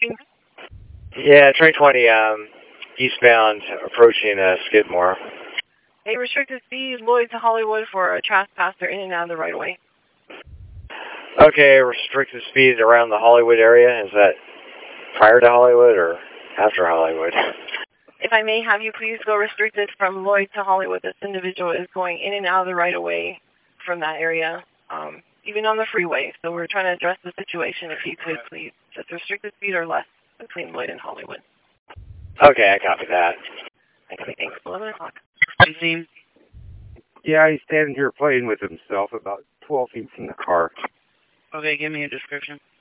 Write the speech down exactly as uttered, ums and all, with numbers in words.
speaking? Yeah, train twenty, um, eastbound, approaching uh, Skidmore. Hey, restricted speed, Lloyd to Hollywood for a trespasser in and out of the right of way. Okay, restricted speed around the Hollywood area. Is that prior to Hollywood or after Hollywood? If I may have you please go restricted from Lloyd to Hollywood. This individual is going in and out of the right of way from that area, um, even on the freeway. So we're trying to address the situation. If you could please, just restricted speed or less between Lloyd and Hollywood. Okay, I copy that. Okay, thanks. eleven o'clock. Yeah, he's standing here playing with himself about twelve feet from the car. Okay, give me a description.